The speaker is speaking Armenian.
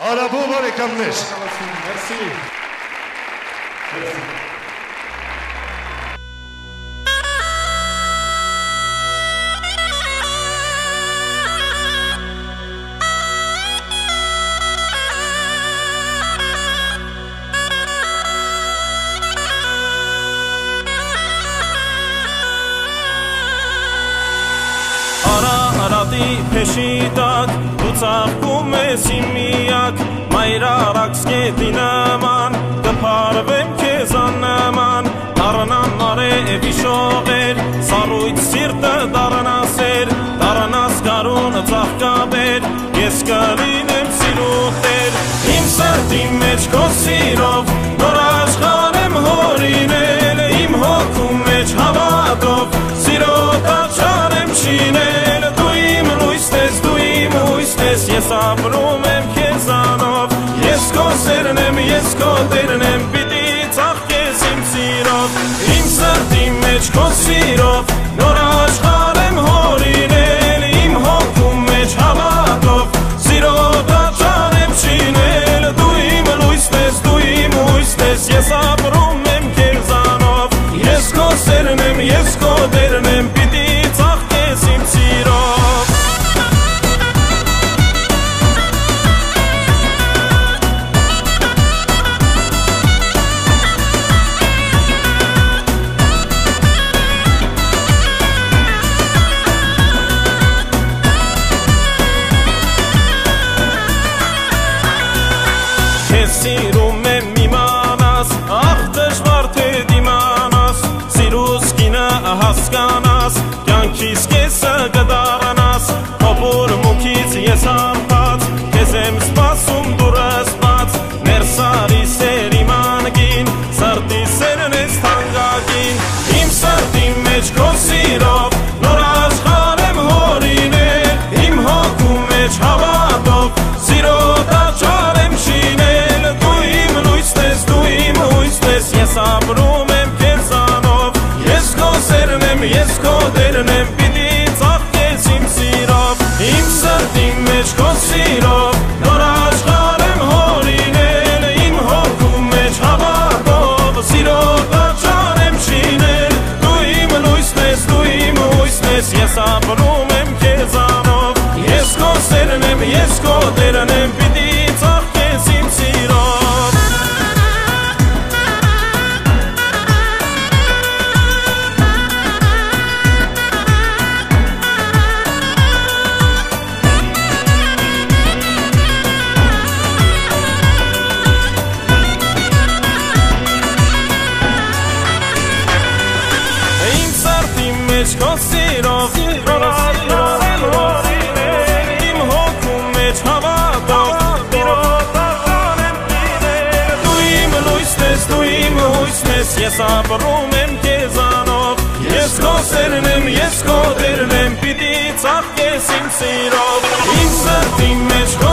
Արաբու բարեկամներ։ Մերսի։ Արատի փեշի տակ դու ծաղկում ես իմ միակ մայրարաքս գետի նման կփարվեմ քեզան նման դառնան արևի շողեր սառույց սիրտը դառնասեր դառնաս գարուն ծաղկաբեր ես կլինեմ սիրուհտեր իմ սրտի մեջ քո սիրով նոր աշխարհ եմ հորինել իմ հոգու մեջ հավատով սիրո տաճար եմ շինել Ես ապրում եմ քեզանով Ես քո սերն եմ, ես քո տերն եմ Պիտի ծաղկես իմ սիրով Իմ սրտի մեջ քո սիրով Նոր աշխարհ եմ հորինել Իմ հոգու մեջ հավատով Սիրո տաճար եմ շինել Դու իմ լույսն ես, դու իմ հույսն ես Ես ապրում եմ քեզանով Ես քո սերն եմ, ես քո տերն եմ Պիտի ծաղկես իմ սիրով Սիրում եմ իմանաս, աղ դժվար թե դիմանաս Սիրուս կինը հասկանաս, կյանքիս կեսը կդառնաս Հոբոր մուքից ես արփած, քեզ եմ սպասում դուրս բաց Ներսարի սեր իմ անգին, սրտի սերն ես թանկագին Իմ սրտի մեջ քո սիրով, նոր աշխարհ եմ հորինել Իմ հոգու մեջ հավատով, սիրո տաճար եմ շինել Ես ապրում եմ քեզանով Ես քո սերն եմ, ես քո տերն եմ Պիտի ծաղկես իմ սիրով Իմ սրտի մեջ քո սիրով Նոր աշխարհ եմ հորինել Իմ հոգու մեջ հավատով Սիրո տաճար եմ շինել Դու իմ լույսն ես, դու իմ հույսն ես Ես ապրում եմ քեզանով Ես քո սերն եմ, ես քո տերն եմ Պիտի ծաղկես իմ սիրով Քո սիրով նոր աշխարհ եմ հորինել Իմ հոգու մեջ հավատով Սիրո տաճար եմ շինել Դու իմ լույսն ես, դու իմ հույսն ես Ես ապրում եմ քեզանով Ես քո սերն եմ, ես քո տերն եմ Պիտի ծաղկես իմ սիրով Իմ սրտի մեջ քո